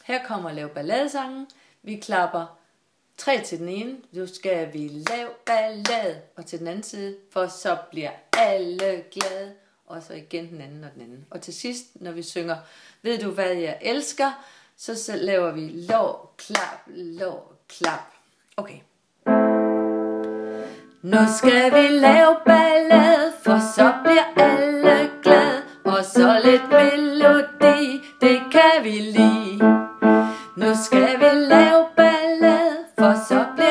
Her kommer Lav balladesangen. Vi klapper 3 til den ene. Nu skal vi lave ballade. Og til den anden side, for så bliver alle glade. Og så igen den anden og den anden. Og til sidst, når vi synger, ved du hvad jeg elsker, så laver vi lov, klap. Okay. Nu skal vi lave ballade, for så bliver alle glade. Og så lidt melodi, det kan vi lide. Nu skal vi lave ballade, for så bliver